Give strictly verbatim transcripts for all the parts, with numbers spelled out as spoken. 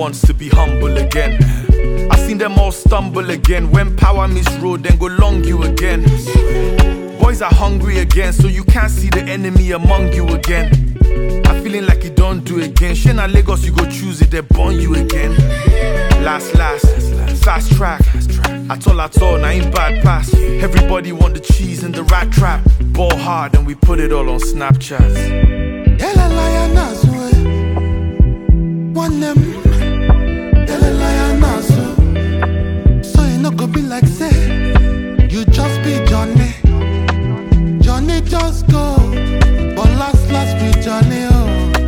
wants to be humble again. I seen them all stumble again. When power meets road, then go long you again. Boys are hungry again, so you can't see the enemy among you again. I'm feeling like you don't do again. Shena Lagos, you go choose it, they burn you again. Last, last, fast track. At all, at all, now ain't bad pass. Everybody want the cheese in the rat trap. Ball hard and we put it all on Snapchat. Yella lion azwe, one them. Yella lion azwe, so you no go be like say, you just be Johnny. Johnny just go, but last last with Johnny oh.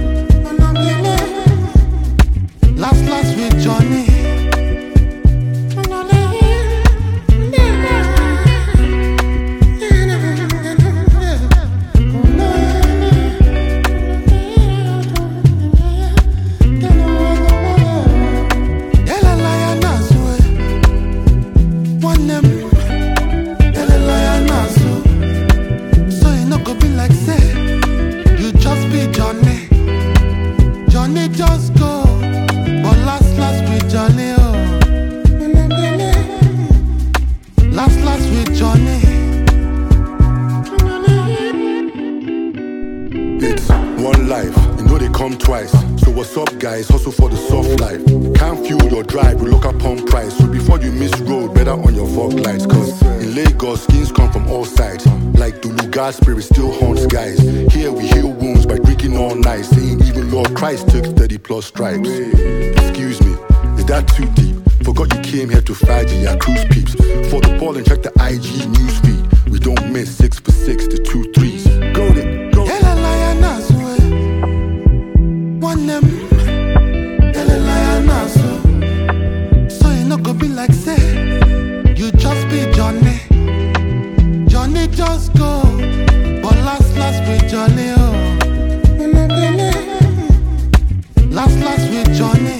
Last last with Johnny. Just go, but last last with Johnny oh. Last last with Johnny. It's one life, you know they come twice. So what's up guys, hustle for the soft life. Can't fuel your drive, we look up on price. So before you miss road, better on your fog lights. Cause in Lagos, skins come from all sides. Like Dulu, God's spirit still haunts guys. Here we heal wounds by drinking all night. Saying even Lord Christ took thirty plus stripes. Excuse me, is that too deep? Forgot you came here to fight ya cruise peeps. For the ball and check the I G news feed. We don't miss six for six to two threes. Go there, go. Yella lion azwe, one them. Yella lion azwe, so you no go be like say, you just be Johnny. Johnny just go, but last last with Johnny oh. Last last with Johnny.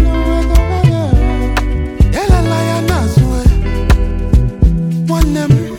Yella lion azwe, one them.